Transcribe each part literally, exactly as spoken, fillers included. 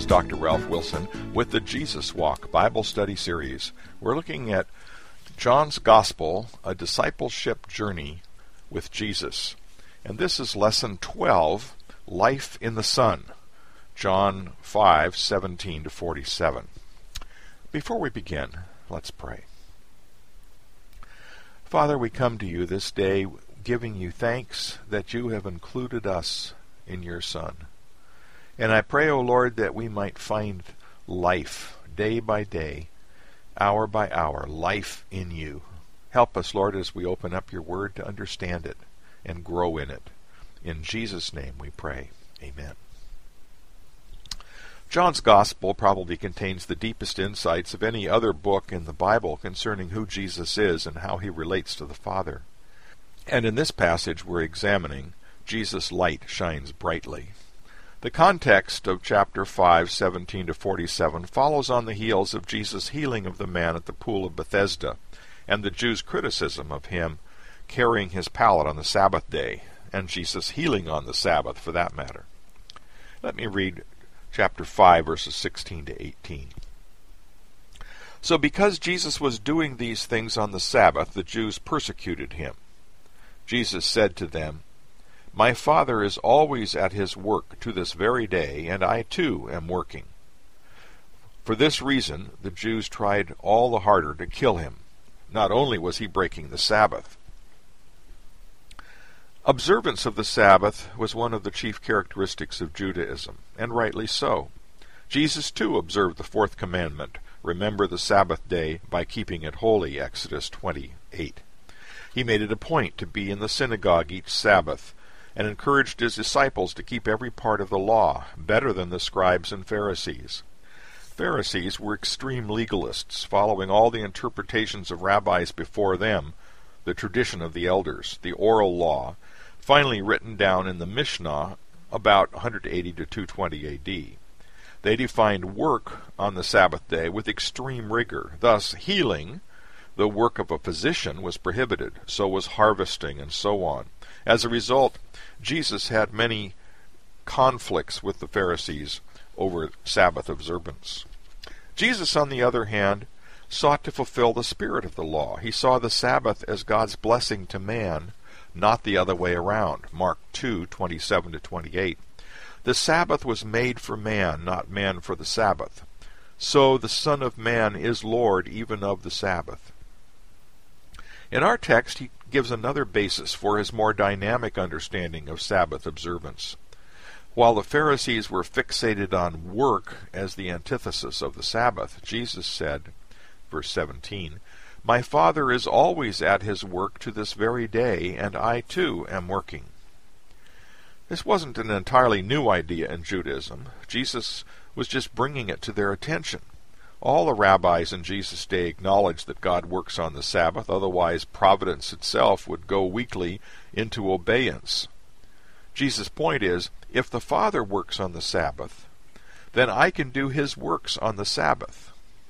is Doctor Ralph Wilson with the Jesus Walk Bible Study Series. We're looking at John's Gospel, a discipleship journey with Jesus. And this is Lesson twelve, Life in the Son, John five, seventeen to forty-seven. Before we begin, let's pray. Father, we come to you this day giving you thanks that you have included us in your Son. And I pray, O Lord, that we might find life day by day, hour by hour, life in you. Help us, Lord, as we open up your word to understand it and grow in it. In Jesus' name we pray. Amen. John's Gospel probably contains the deepest insights of any other book in the Bible concerning who Jesus is and how he relates to the Father. And in this passage we're examining, Jesus' light shines brightly. The context of chapter five, seventeen to forty-seven follows on the heels of Jesus' healing of the man at the pool of Bethesda, and the Jews' criticism of him carrying his pallet on the Sabbath day, and Jesus healing on the Sabbath for that matter. Let me read chapter five, verses sixteen to eighteen. So because Jesus was doing these things on the Sabbath, the Jews persecuted him. Jesus said to them, My Father is always at his work to this very day, and I too am working. For this reason the Jews tried all the harder to kill him. Not only was he breaking the Sabbath. Observance of the Sabbath was one of the chief characteristics of Judaism, and rightly so. Jesus too observed the fourth commandment, remember the Sabbath day by keeping it holy, Exodus twenty-eight. He made it a point to be in the synagogue each Sabbath, and encouraged his disciples to keep every part of the law, better than the scribes and Pharisees. Pharisees were extreme legalists, following all the interpretations of rabbis before them, the tradition of the elders, the oral law, finally written down in the Mishnah about one eighty to two twenty A D. They defined work on the Sabbath day with extreme rigor. Thus, healing, the work of a physician, was prohibited. So was harvesting, and so on. As a result, Jesus had many conflicts with the Pharisees over Sabbath observance. Jesus, on the other hand, sought to fulfill the spirit of the law. He saw the Sabbath as God's blessing to man, not the other way around. Mark two, twenty-seven to twenty-eight. The Sabbath was made for man, not man for the Sabbath. So the Son of Man is Lord even of the Sabbath. In our text, he gives another basis for his more dynamic understanding of Sabbath observance. While the Pharisees were fixated on work as the antithesis of the Sabbath, Jesus said, verse seventeen, My Father is always at his work to this very day, and I too am working. This wasn't an entirely new idea in Judaism. Jesus was just bringing it to their attention. All the rabbis in Jesus' day acknowledged that God works on the Sabbath, otherwise providence itself would go weakly into abeyance. Jesus' point is, if the Father works on the Sabbath, then I can do his works on the Sabbath.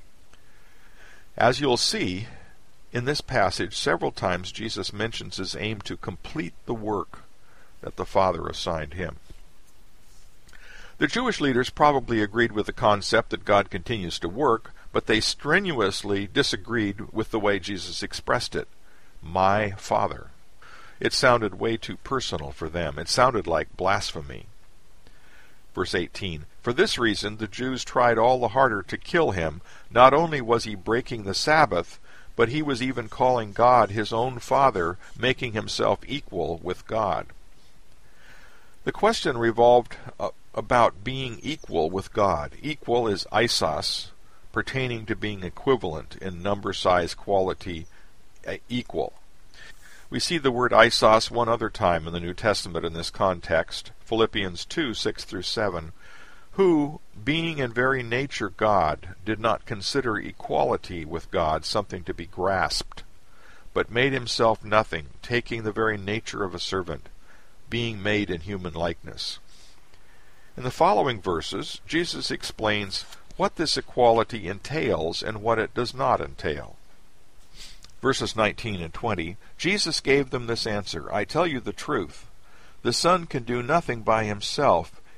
As you'll see, in this passage, several times Jesus mentions his aim to complete the work that the Father assigned him. The Jewish leaders probably agreed with the concept that God continues to work, but they strenuously disagreed with the way Jesus expressed it. My Father. It sounded way too personal for them. It sounded like blasphemy. Verse eighteen, For this reason the Jews tried all the harder to kill him. Not only was he breaking the Sabbath, but he was even calling God his own Father, making himself equal with God. The question revolved uh, about being equal with God. Equal is isos, pertaining to being equivalent in number, size, quality, uh, equal. We see the word isos one other time in the New Testament in this context, Philippians two, six through seven, who, being in very nature God, did not consider equality with God something to be grasped, but made himself nothing, taking the very nature of a servant, being made in human likeness. In the following verses, Jesus explains what this equality entails and what it does not entail. Verses nineteen and twenty, Jesus gave them this answer, I tell you the truth, the Son can do nothing by himself.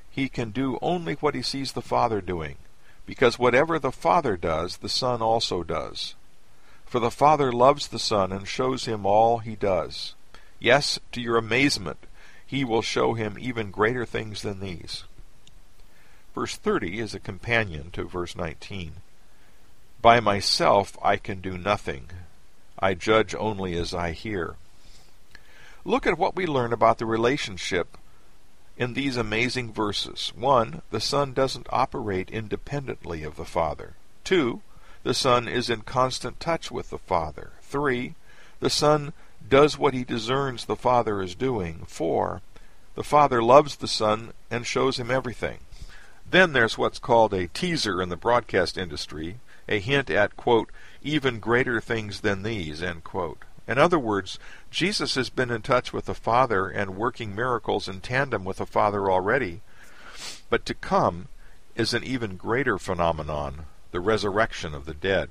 he can do only what he sees the Father doing, because whatever the Father does, the Son also does. For the Father loves the Son and shows him all he does. Yes, to your amazement, he will show him even greater things than these. Verse thirty is a companion to verse nineteen. By myself I can do nothing. I judge only as I hear. Look at what we learn about the relationship in these amazing verses. One, the Son doesn't operate independently of the Father. Two, the Son is in constant touch with the Father. Three, the Son does what he discerns the Father is doing. Four, the Father loves the Son and shows him everything. Then there's what's called a teaser in the broadcast industry, a hint at, quote, even greater things than these, end quote. In other words, Jesus has been in touch with the Father and working miracles in tandem with the Father already, but to come is an even greater phenomenon, the resurrection of the dead.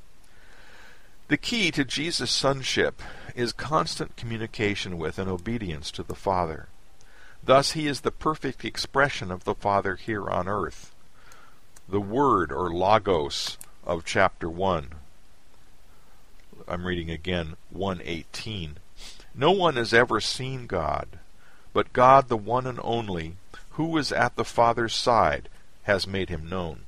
The key to Jesus' sonship is constant communication with and obedience to the Father. Thus he is the perfect expression of the Father here on earth. The Word, or Logos, of chapter one. I'm reading again, one eighteen. No one has ever seen God, but God, the one and only, who is at the Father's side, has made him known.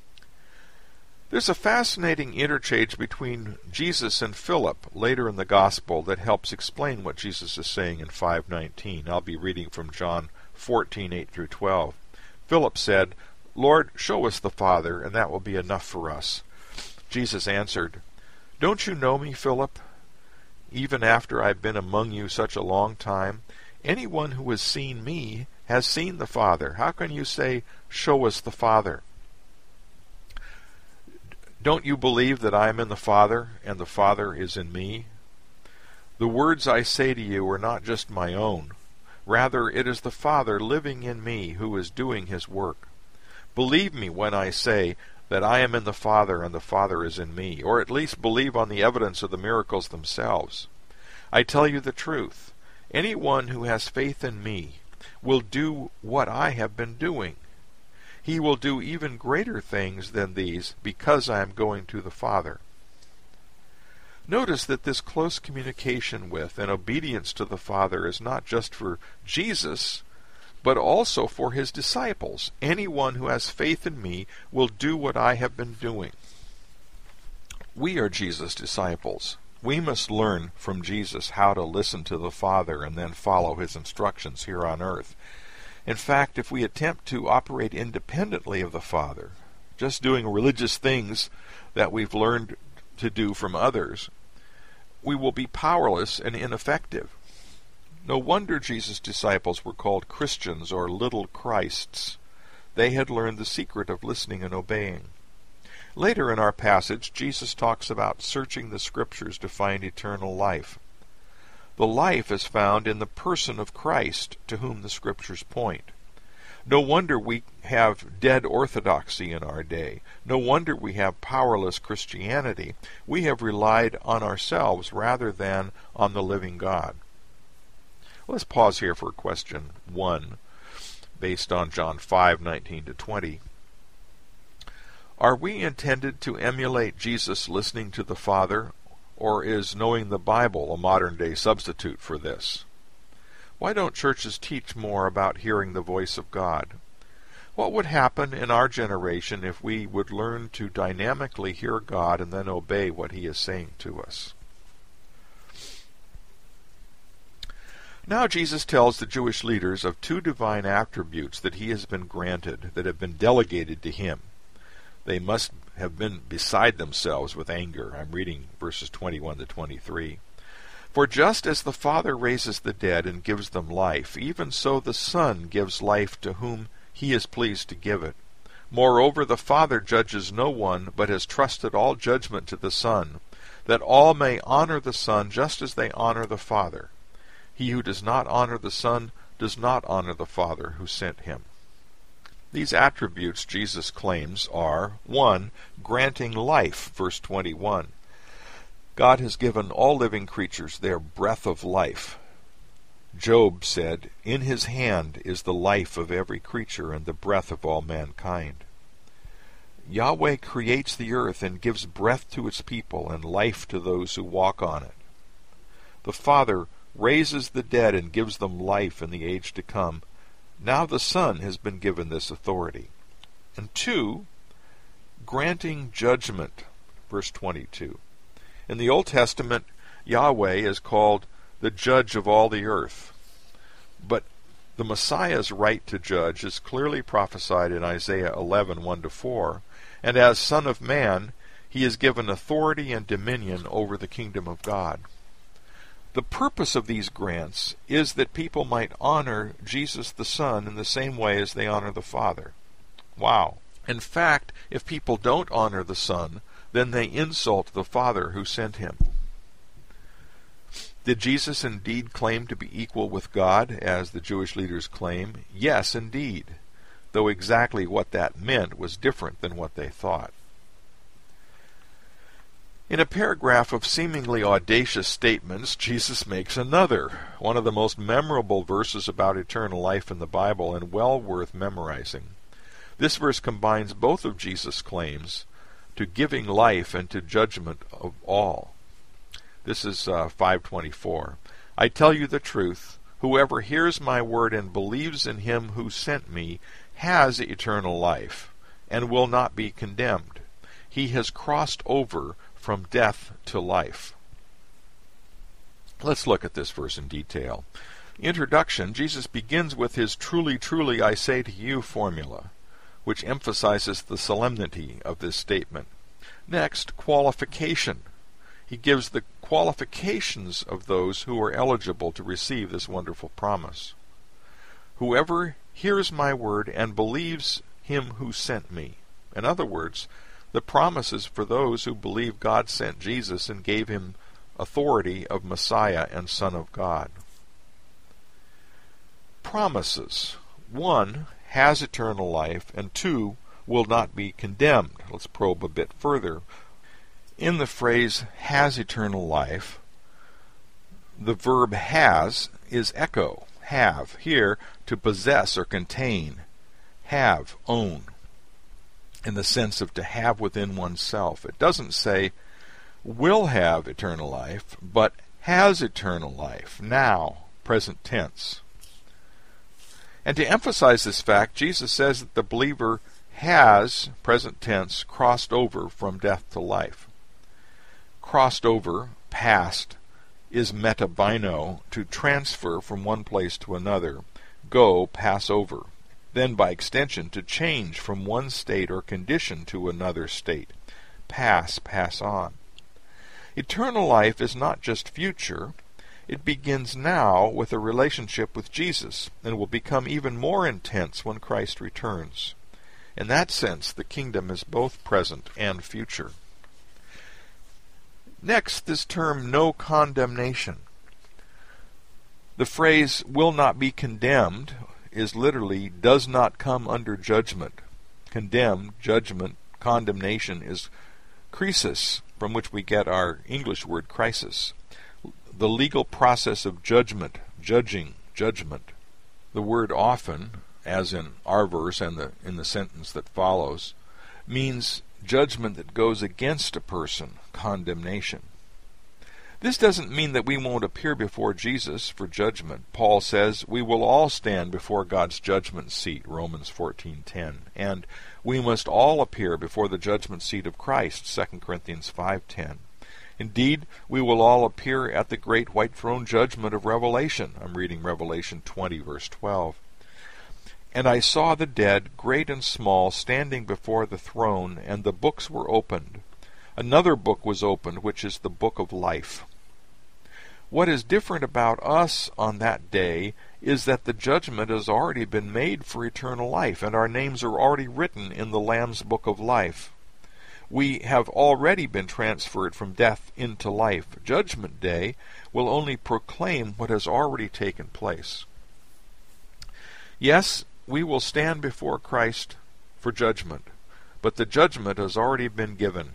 There's a fascinating interchange between Jesus and Philip later in the Gospel that helps explain what Jesus is saying in five nineteen. I'll be reading from John fourteen, eight through twelve. Philip said, Lord, show us the Father, and that will be enough for us. Jesus answered, Don't you know me, Philip? Even after I've been among you such a long time, anyone who has seen me has seen the Father. How can you say, show us the Father? Don't you believe that I am in the Father, and the Father is in me? The words I say to you are not just my own. Rather, it is the Father living in me who is doing his work. Believe me when I say that I am in the Father and the Father is in me, or at least believe on the evidence of the miracles themselves. I tell you the truth. Anyone who has faith in me will do what I have been doing. He will do even greater things than these, because I am going to the Father. Notice that this close communication with and obedience to the Father is not just for Jesus, but also for his disciples. Anyone who has faith in me will do what I have been doing. We are Jesus' disciples. We must learn from Jesus how to listen to the Father and then follow his instructions here on earth. In fact, if we attempt to operate independently of the Father, just doing religious things that we've learned to do from others, we will be powerless and ineffective. No wonder Jesus' disciples were called Christians or little Christs. They had learned the secret of listening and obeying. Later in our passage, Jesus talks about searching the Scriptures to find eternal life. The life is found in the person of Christ, to whom the Scriptures point. No wonder we have dead orthodoxy in our day. No wonder we have powerless Christianity. We have relied on ourselves rather than on the living God. Let's pause here for question one, based on John five, nineteen to twenty. Are we intended to emulate Jesus listening to the Father, or is knowing the Bible a modern-day substitute for this? Why don't churches teach more about hearing the voice of God? What would happen in our generation if we would learn to dynamically hear God and then obey what he is saying to us? Now Jesus tells the Jewish leaders of two divine attributes that he has been granted, that have been delegated to him. They must have been beside themselves with anger. I'm reading verses twenty-one to twenty-three. For just as the Father raises the dead and gives them life, even so the Son gives life to whom he is pleased to give it. Moreover, the Father judges no one, but has trusted all judgment to the Son, that all may honor the Son just as they honor the Father. He who does not honor the Son does not honor the Father who sent him. These attributes, Jesus claims, are, one, granting life, verse twenty-one. God has given all living creatures their breath of life. Job said, "In his hand is the life of every creature and the breath of all mankind." Yahweh creates the earth and gives breath to its people and life to those who walk on it. The Father raises the dead and gives them life in the age to come. Now the Son has been given this authority. And two, granting judgment, verse twenty-two. In the Old Testament, Yahweh is called the judge of all the earth. But the Messiah's right to judge is clearly prophesied in Isaiah eleven, one to four, and as Son of Man, he is given authority and dominion over the kingdom of God. The purpose of these grants is that people might honor Jesus the Son in the same way as they honor the Father. Wow. In fact, if people don't honor the Son, then they insult the Father who sent him. Did Jesus indeed claim to be equal with God, as the Jewish leaders claim? Yes, indeed, though exactly what that meant was different than what they thought. In a paragraph of seemingly audacious statements, Jesus makes another, one of the most memorable verses about eternal life in the Bible, and well worth memorizing. This verse combines both of Jesus' claims to giving life and to judgment of all. This is uh, five twenty-four. I tell you the truth, whoever hears my word and believes in him who sent me has eternal life, and will not be condemned. He has crossed over from death to life. Let's look at this verse in detail. Introduction, Jesus begins with his truly, truly, I say to you formula, which emphasizes the solemnity of this statement. Next, qualification. He gives the qualifications of those who are eligible to receive this wonderful promise. Whoever hears my word and believes him who sent me. In other words, the promise is for those who believe God sent Jesus and gave him authority of Messiah and Son of God. Promises. One, has eternal life, and two, will not be condemned. Let's probe a bit further. In the phrase has eternal life, the verb has is echo, have, here to possess or contain, have, own, in the sense of to have within oneself. It doesn't say will have eternal life, but has eternal life, now, present tense. And to emphasize this fact, Jesus says that the believer has, present tense, crossed over from death to life. Crossed over, past, is metabino, to transfer from one place to another, go, pass over. Then by extension, to change from one state or condition to another state, pass, pass on. Eternal life is not just future. It begins now with a relationship with Jesus, and will become even more intense when Christ returns. In that sense, the kingdom is both present and future. Next, this term, no condemnation. The phrase, will not be condemned, is literally, does not come under judgment. Condemned, judgment, condemnation is crisis, from which we get our English word crisis. The legal process of judgment, judging, judgment. The word often, as in our verse and the, in the sentence that follows, means judgment that goes against a person, condemnation. This doesn't mean that we won't appear before Jesus for judgment. Paul says we will all stand before God's judgment seat, Romans fourteen ten, and we must all appear before the judgment seat of Christ, Second Corinthians five ten. Indeed, we will all appear at the great white throne judgment of Revelation. I'm reading Revelation twenty, verse twelve. And I saw the dead, great and small, standing before the throne, and the books were opened. Another book was opened, which is the book of life. What is different about us on that day is that the judgment has already been made for eternal life, and our names are already written in the Lamb's book of life. We have already been transferred from death into life. Judgment Day will only proclaim what has already taken place. Yes, we will stand before Christ for judgment, but the judgment has already been given,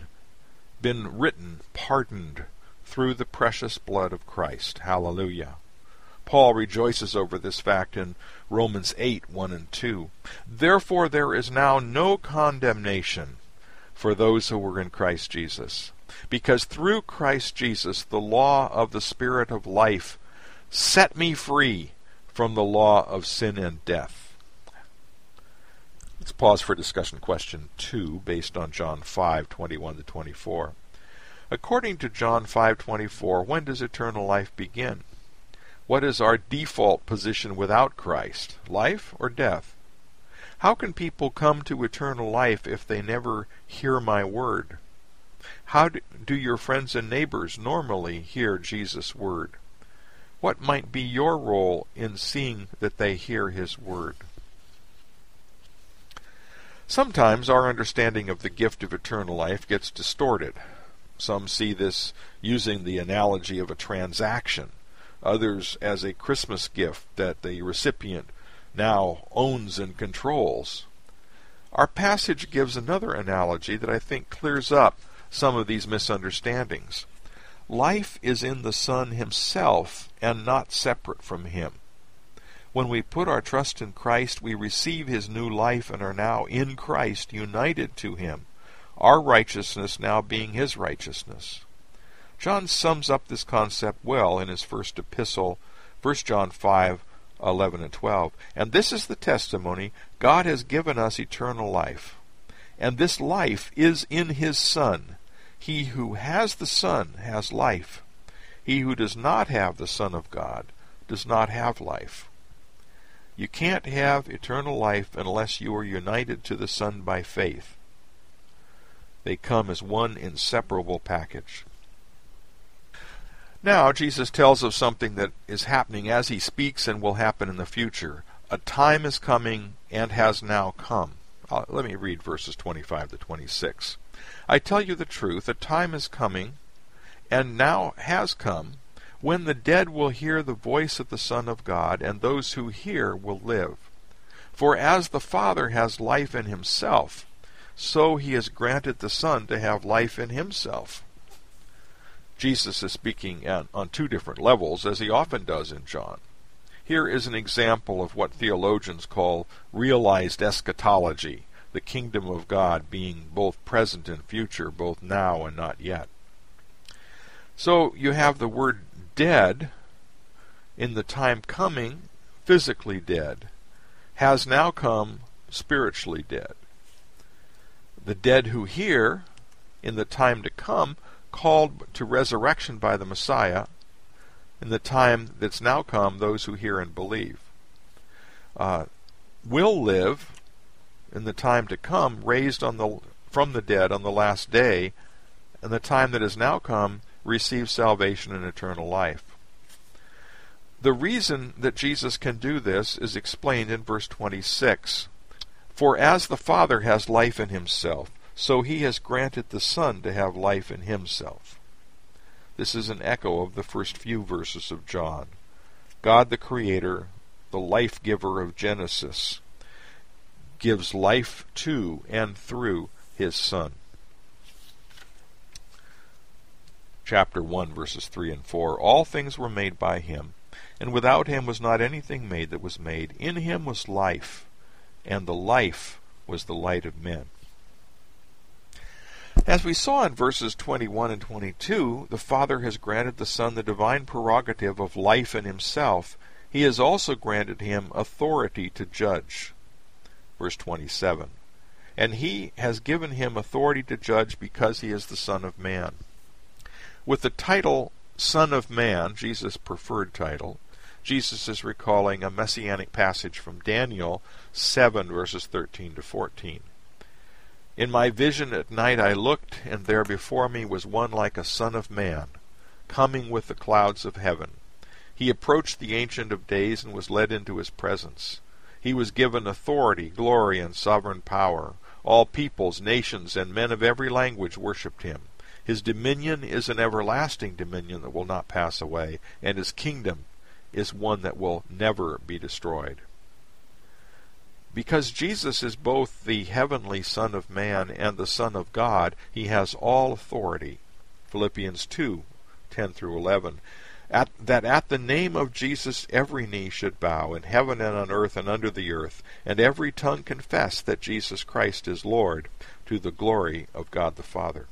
been written, pardoned, through the precious blood of Christ. Hallelujah. Paul rejoices over this fact in Romans eight, one and two. Therefore there is now no condemnation for those who are in Christ Jesus, because through Christ Jesus the law of the Spirit of life set me free from the law of sin and death. Let's pause for discussion question two, based on John five, twenty-one to twenty-four. According to John five twenty-four, when does eternal life begin? What is our default position without Christ, life or death? How can people come to eternal life if they never hear my word? How do your friends and neighbors normally hear Jesus' word? What might be your role in seeing that they hear his word? Sometimes our understanding of the gift of eternal life gets distorted. Some see this using the analogy of a transaction, others as a Christmas gift that the recipient now owns and controls. Our passage gives another analogy that I think clears up some of these misunderstandings. Life is in the Son himself and not separate from him. When we put our trust in Christ, we receive his new life and are now in Christ, united to him, our righteousness now being his righteousness. John sums up this concept well in his first epistle, First John five, eleven and twelve. And this is the testimony: God has given us eternal life, and this life is in his Son. He who has the Son has life. He who does not have the Son of God does not have life. You can't have eternal life unless you are united to the Son by faith. They come as one inseparable package. Now, Jesus tells of something that is happening as he speaks and will happen in the future. A time is coming and has now come. Uh, let me read verses twenty-five to twenty-six. I tell you the truth, a time is coming, and now has come, when the dead will hear the voice of the Son of God, and those who hear will live. For as the Father has life in himself, so he has granted the Son to have life in himself. Jesus is speaking on, on two different levels, as he often does in John. Here is an example of what theologians call realized eschatology, the kingdom of God being both present and future, both now and not yet. So you have the word dead, in the time coming, physically dead, has now come, spiritually dead. The dead who hear, in the time to come, called to resurrection by the Messiah, in the time that's now come, those who hear and believe, uh, will live in the time to come, raised on the from the dead on the last day, and the time that has now come, receive salvation and eternal life. The reason that Jesus can do this is explained in verse twenty-six. For as the Father has life in himself, so he has granted the Son to have life in himself. This is an echo of the first few verses of John. God the Creator, the life-giver of Genesis, gives life to and through his Son. Chapter one, verses three and four. All things were made by him, and without him was not anything made that was made. In him was life, and the life was the light of men. As we saw in verses twenty-one and twenty-two, the Father has granted the Son the divine prerogative of life in himself. He has also granted him authority to judge. Verse twenty-seven. And he has given him authority to judge because he is the Son of Man. With the title Son of Man, Jesus' preferred title, Jesus is recalling a messianic passage from Daniel seven, verses thirteen to fourteen. In my vision at night I looked, and there before me was one like a son of man, coming with the clouds of heaven. He approached the Ancient of Days and was led into his presence. He was given authority, glory, and sovereign power. All peoples, nations, and men of every language worshipped him. His dominion is an everlasting dominion that will not pass away, and his kingdom is one that will never be destroyed. Because Jesus is both the heavenly Son of Man and the Son of God, he has all authority. Philippians two, ten through eleven. At, that at the name of Jesus every knee should bow, in heaven and on earth and under the earth, and every tongue confess that Jesus Christ is Lord, to the glory of God the Father.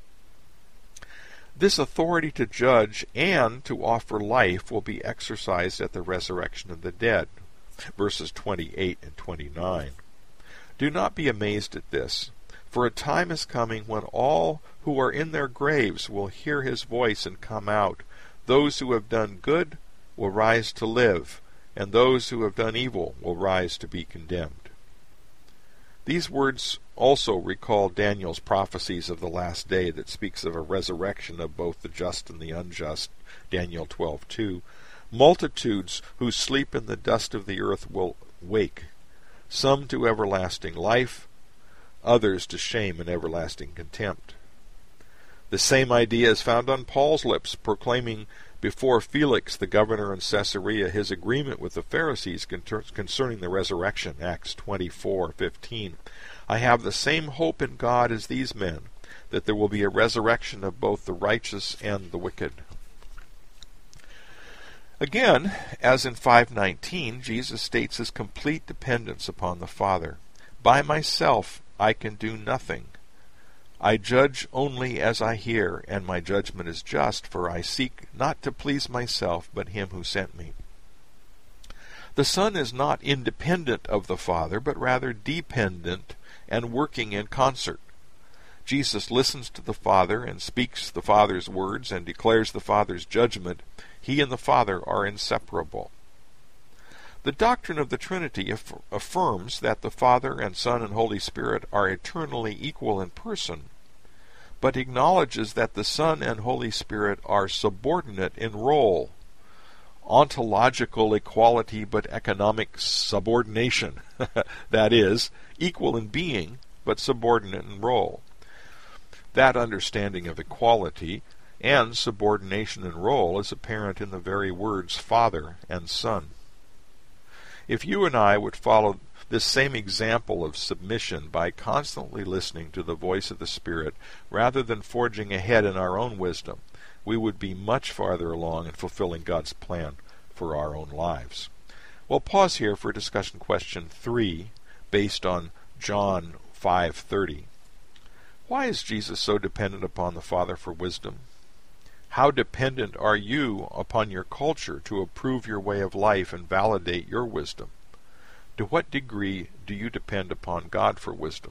This authority to judge and to offer life will be exercised at the resurrection of the dead, verses twenty-eight and twenty-nine. Do not be amazed at this, for a time is coming when all who are in their graves will hear his voice and come out. Those who have done good will rise to live, and those who have done evil will rise to be condemned. These words also recall Daniel's prophecies of the last day that speaks of a resurrection of both the just and the unjust, Daniel twelve two. Multitudes who sleep in the dust of the earth will wake, some to everlasting life, others to shame and everlasting contempt. The same idea is found on Paul's lips, proclaiming before Felix, the governor in Caesarea, his agreement with the Pharisees concerning the resurrection, Acts twenty-four fifteen. I have the same hope in God as these men, that there will be a resurrection of both the righteous and the wicked. Again, as in five nineteen, Jesus states his complete dependence upon the Father. By myself I can do nothing. I judge only as I hear, and my judgment is just, for I seek not to please myself, but him who sent me. The Son is not independent of the Father, but rather dependent and working in concert. Jesus listens to the Father and speaks the Father's words and declares the Father's judgment. He and the Father are inseparable. The doctrine of the Trinity aff- affirms that the Father and Son and Holy Spirit are eternally equal in person, but acknowledges that the Son and Holy Spirit are subordinate in role. Ontological equality, but economic subordination. That is, equal in being, but subordinate in role. That understanding of equality and subordination in role is apparent in the very words Father and Son. If you and I would follow this same example of submission by constantly listening to the voice of the Spirit rather than forging ahead in our own wisdom, we would be much farther along in fulfilling God's plan for our own lives. We'll pause here for discussion question three, based on John five thirty. Why is Jesus so dependent upon the Father for wisdom? How dependent are you upon your culture to approve your way of life and validate your wisdom? To what degree do you depend upon God for wisdom?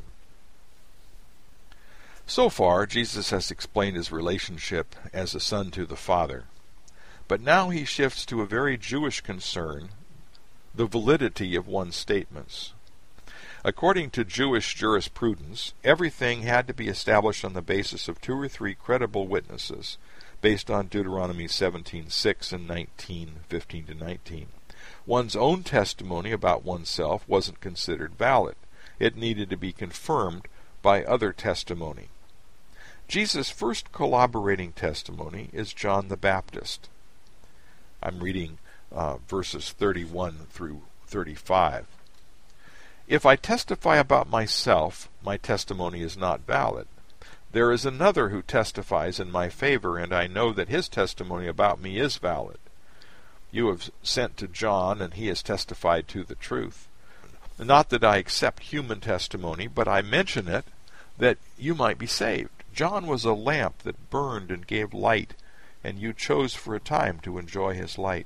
So far, Jesus has explained his relationship as a son to the Father. But now he shifts to a very Jewish concern, the validity of one's statements. According to Jewish jurisprudence, everything had to be established on the basis of two or three credible witnesses, based on Deuteronomy seventeen six and nineteen fifteen to nineteen. One's own testimony about oneself wasn't considered valid. It needed to be confirmed by other testimony. Jesus' first corroborating testimony is John the Baptist. I'm reading uh, verses thirty-one through thirty-five. If I testify about myself, my testimony is not valid. There is another who testifies in my favor, and I know that his testimony about me is valid. You have sent to John, and he has testified to the truth. Not that I accept human testimony, but I mention it that you might be saved. John was a lamp that burned and gave light, and you chose for a time to enjoy his light.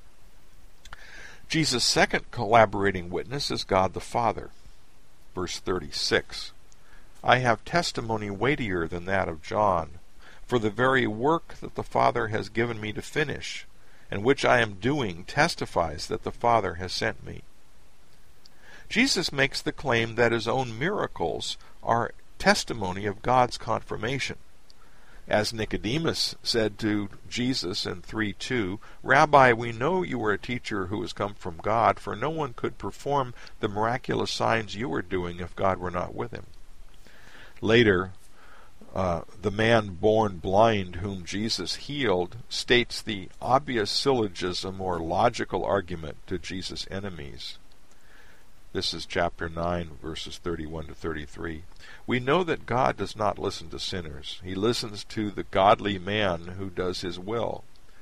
Jesus' second collaborating witness is God the Father. Verse thirty-six. I have testimony weightier than that of John, for the very work that the Father has given me to finish, and which I am doing, testifies that the Father has sent me. Jesus makes the claim that his own miracles are testimony of God's confirmation. As Nicodemus said to Jesus in three two, Rabbi, we know you are a teacher who has come from God, for no one could perform the miraculous signs you are doing if God were not with him. Later, uh, the man born blind whom Jesus healed states the obvious syllogism or logical argument to Jesus' enemies. This is chapter nine, verses thirty-one to thirty-three. We know that God does not listen to sinners. He listens to the godly man who does his will.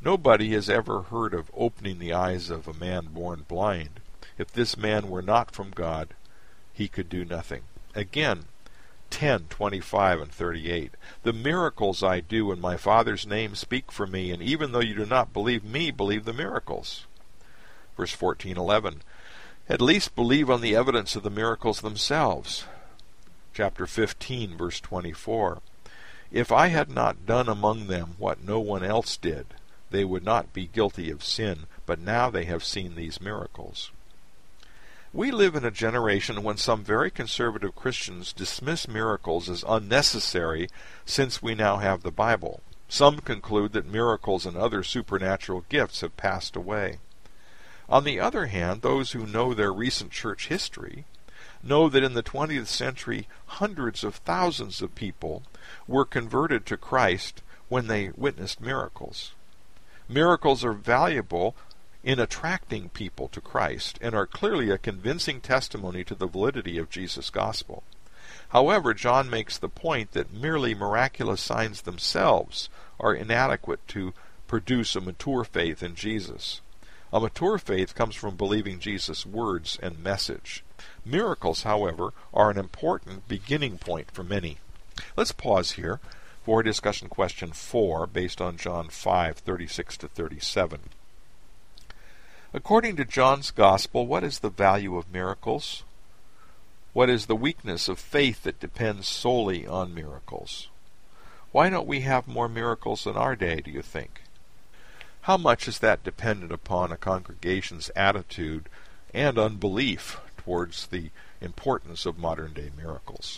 Nobody has ever heard of opening the eyes of a man born blind. If this man were not from God, he could do nothing. Again, ten twenty-five and thirty-eight. The miracles I do in my Father's name speak for me, and even though you do not believe me, believe the miracles. Verse fourteen eleven. At least believe on the evidence of the miracles themselves. Chapter fifteen, verse twenty-four. If I had not done among them what no one else did, they would not be guilty of sin, but now they have seen these miracles. We live in a generation when some very conservative Christians dismiss miracles as unnecessary since we now have the Bible. Some conclude that miracles and other supernatural gifts have passed away. On the other hand, those who know their recent church history know that in the twentieth century hundreds of thousands of people were converted to Christ when they witnessed miracles. Miracles are valuable in attracting people to Christ and are clearly a convincing testimony to the validity of Jesus' gospel. However, John makes the point that merely miraculous signs themselves are inadequate to produce a mature faith in Jesus. A mature faith comes from believing Jesus' words and message. Miracles, however, are an important beginning point for many. Let's pause here for discussion question four, based on John five thirty-six to thirty-seven. According to John's Gospel, what is the value of miracles? What is the weakness of faith that depends solely on miracles? Why don't we have more miracles in our day, do you think? How much is that dependent upon a congregation's attitude and unbelief towards the importance of modern-day miracles?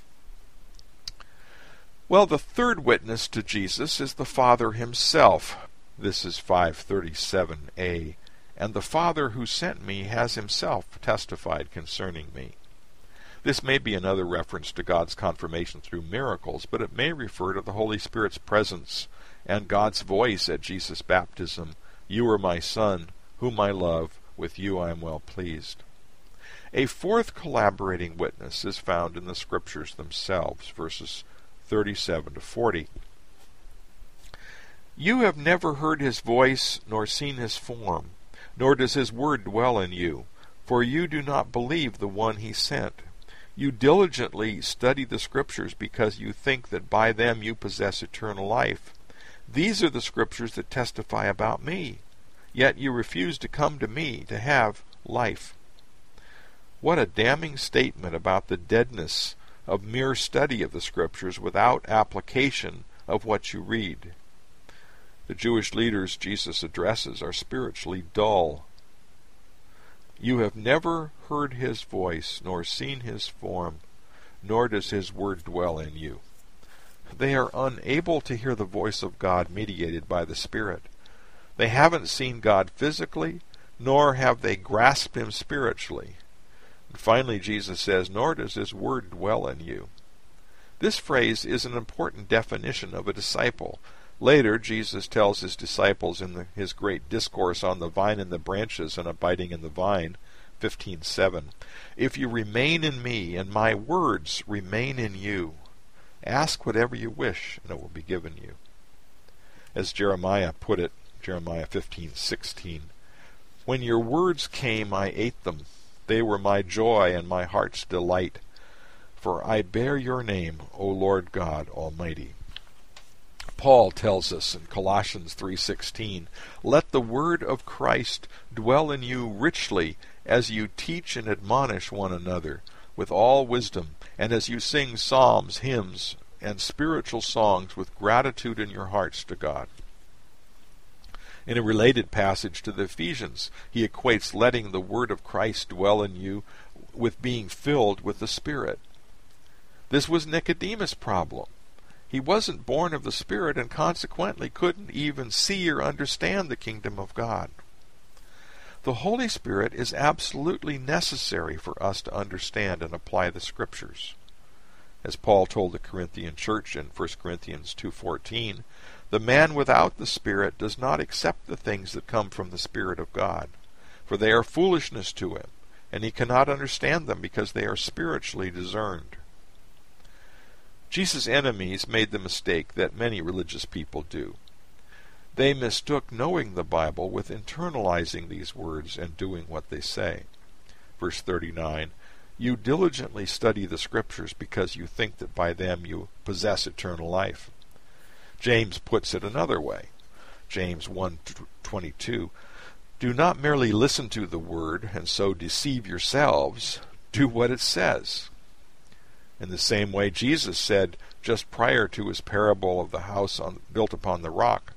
Well, the third witness to Jesus is the Father himself. This is five thirty-seven a. And the Father who sent me has himself testified concerning me. This may be another reference to God's confirmation through miracles, but it may refer to the Holy Spirit's presence and God's voice at Jesus' baptism. You are my Son, whom I love. With you I am well pleased. A fourth collaborating witness is found in the Scriptures themselves, verses thirty-seven to forty. You have never heard his voice, nor seen his form, nor does his word dwell in you, for you do not believe the one he sent. You diligently study the Scriptures because you think that by them you possess eternal life. These are the Scriptures that testify about me, yet you refuse to come to me to have life. What a damning statement about the deadness of mere study of the Scriptures without application of what you read. The Jewish leaders Jesus addresses are spiritually dull. You have never heard his voice, nor seen his form, nor does his word dwell in you. They are unable to hear the voice of God mediated by the Spirit. They haven't seen God physically, nor have they grasped him spiritually. And finally, Jesus says, nor does his word dwell in you. This phrase is an important definition of a disciple. Later, Jesus tells his disciples in the, his great discourse on the vine and the branches and abiding in the vine, fifteen seven, if you remain in me, and my words remain in you, ask whatever you wish, and it will be given you. As Jeremiah put it, Jeremiah fifteen sixteen, when your words came, I ate them. They were my joy and my heart's delight. For I bear your name, O Lord God Almighty. Paul tells us in Colossians three sixteen, let the word of Christ dwell in you richly as you teach and admonish one another with all wisdom, and as you sing psalms, hymns, and spiritual songs with gratitude in your hearts to God. In a related passage to the Ephesians, he equates letting the word of Christ dwell in you with being filled with the Spirit. This was Nicodemus' problem. He wasn't born of the Spirit and consequently couldn't even see or understand the kingdom of God. The Holy Spirit is absolutely necessary for us to understand and apply the Scriptures. As Paul told the Corinthian church in First Corinthians two fourteen, the man without the Spirit does not accept the things that come from the Spirit of God, for they are foolishness to him, and he cannot understand them because they are spiritually discerned. Jesus' enemies made the mistake that many religious people do. They mistook knowing the Bible with internalizing these words and doing what they say. Verse thirty-nine, you diligently study the Scriptures because you think that by them you possess eternal life. James puts it another way. James one twenty-two, do not merely listen to the word and so deceive yourselves. Do what it says. In the same way, Jesus said just prior to his parable of the house on, built upon the rock,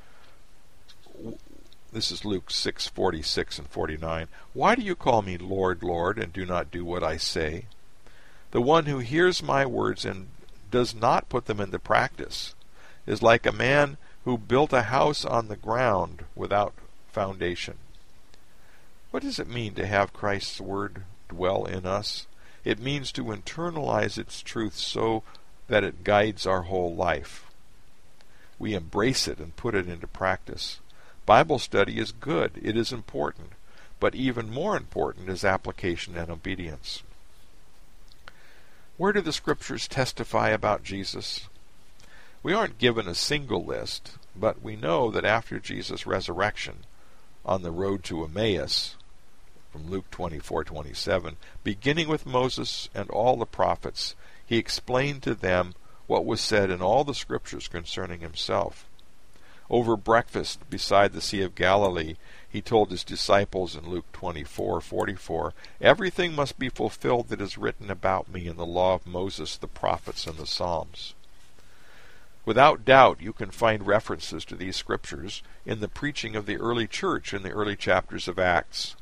this is Luke six forty-six and forty-nine, why do you call me Lord, Lord, and do not do what I say? The one who hears my words and does not put them into practice is like a man who built a house on the ground without foundation. What does it mean to have Christ's word dwell in us? It means to internalize its truth so that it guides our whole life. We embrace it and put it into practice. Bible study is good, it is important, but even more important is application and obedience. Where do the Scriptures testify about Jesus? We aren't given a single list, but we know that after Jesus' resurrection, on the road to Emmaus, from Luke twenty-four twenty-seven, beginning with Moses and all the prophets, he explained to them what was said in all the Scriptures concerning himself. Over breakfast beside the Sea of Galilee, he told his disciples in Luke twenty-four forty-four, everything must be fulfilled that is written about me in the law of Moses, the prophets, and the Psalms. Without doubt, you can find references to these Scriptures in the preaching of the early church in the early chapters of Acts.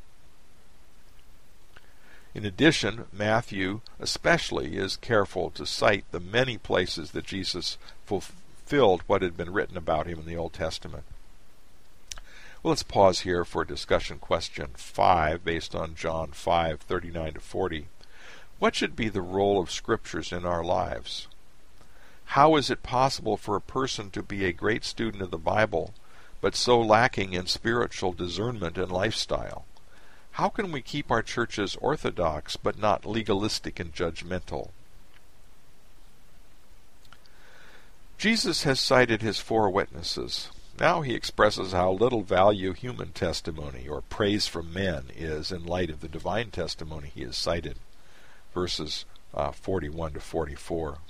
In addition, Matthew especially is careful to cite the many places that Jesus fulfilled what had been written about him in the Old Testament. Well, let's pause here for discussion question five, based on John five thirty-nine to forty. What should be the role of Scriptures in our lives? How is it possible for a person to be a great student of the Bible, but so lacking in spiritual discernment and lifestyle? How can we keep our churches orthodox, but not legalistic and judgmental? Jesus has cited his four witnesses. Now he expresses how little value human testimony or praise from men is in light of the divine testimony he has cited. Verses uh, forty-one to forty-four.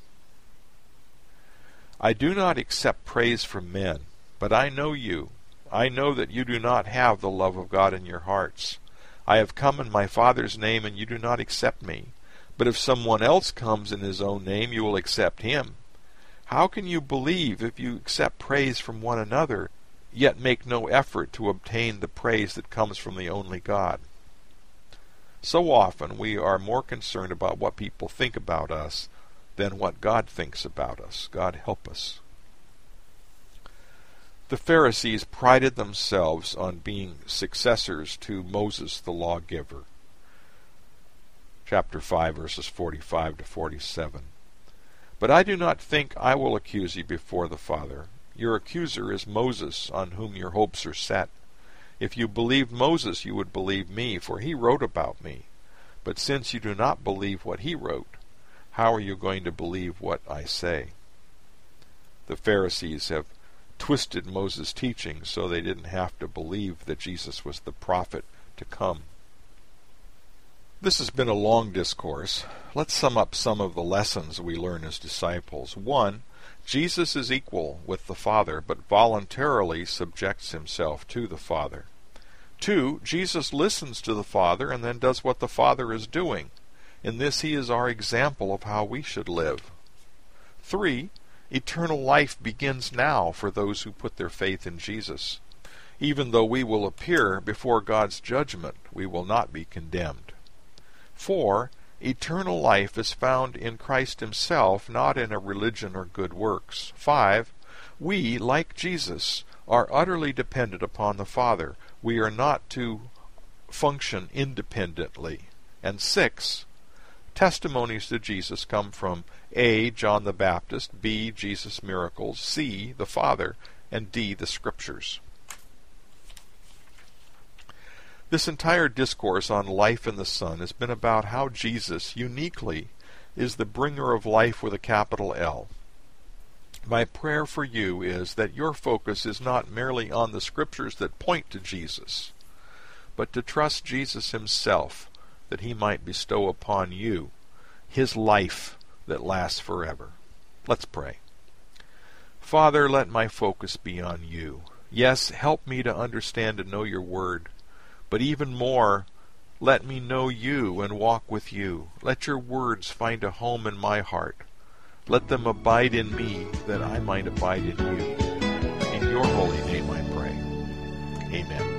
I do not accept praise from men, but I know you. I know that you do not have the love of God in your hearts. I have come in my Father's name, and you do not accept me. But if someone else comes in his own name, you will accept him. How can you believe if you accept praise from one another, yet make no effort to obtain the praise that comes from the only God? So often we are more concerned about what people think about us than what God thinks about us. God help us. The Pharisees prided themselves on being successors to Moses the lawgiver. Chapter five, verses forty-five to forty-seven. But I do not think I will accuse you before the Father. Your accuser is Moses, on whom your hopes are set. If you believed Moses, you would believe me, for he wrote about me. But since you do not believe what he wrote, how are you going to believe what I say? The Pharisees have twisted Moses' teaching so they didn't have to believe that Jesus was the prophet to come. This has been a long discourse. Let's sum up some of the lessons we learn as disciples. One, Jesus is equal with the Father, but voluntarily subjects himself to the Father. Two, Jesus listens to the Father and then does what the Father is doing. In this he is our example of how we should live. Three, eternal life begins now for those who put their faith in Jesus. Even though we will appear before God's judgment, we will not be condemned. Four, eternal life is found in Christ himself, not in a religion or good works. Five, we, like Jesus, are utterly dependent upon the Father. We are not to function independently. And six, testimonies to Jesus come from A. John the Baptist, B. Jesus' miracles, C. the Father, and D. the Scriptures. This entire discourse on life in the Son has been about how Jesus uniquely is the bringer of life with a capital L. My prayer for you is that your focus is not merely on the scriptures that point to Jesus, but to trust Jesus himself, that he might bestow upon you his life that lasts forever. Let's pray. Father, let my focus be on you. Yes, help me to understand and know your word, but even more, let me know you and walk with you. Let your words find a home in my heart. Let them abide in me, that I might abide in you. In your holy name I pray. Amen.